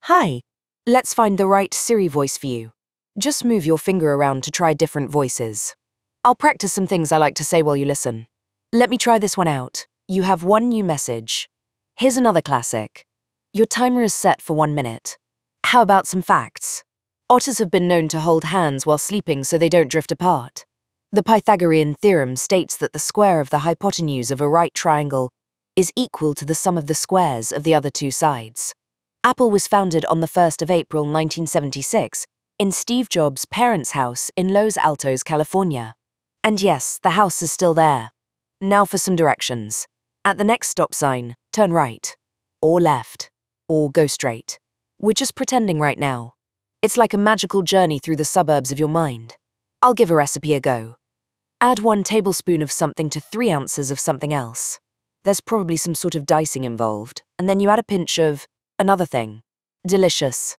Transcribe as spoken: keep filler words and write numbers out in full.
Hi. Let's find the right Siri voice for you. Just move your finger around to try different voices. I'll practice some things I like to say while you listen. Let me try this one out. You have one new message. Here's another classic. Your timer is set for one minute. How about some facts? Otters have been known to hold hands while sleeping so they don't drift apart. The Pythagorean theorem states that the square of the hypotenuse of a right triangle is equal to the sum of the squares of the other two sides. Apple was founded on the first of April nineteen seventy-six in Steve Jobs' parents' house in Los Altos, California. And yes, the house is still there. Now for some directions. At the next stop sign, turn right. Or left. Or go straight. We're just pretending right now. It's like a magical journey through the suburbs of your mind. I'll give a recipe a go. Add one tablespoon of something to three ounces of something else. There's probably some sort of dicing involved, and then you add a pinch of another thing. Delicious.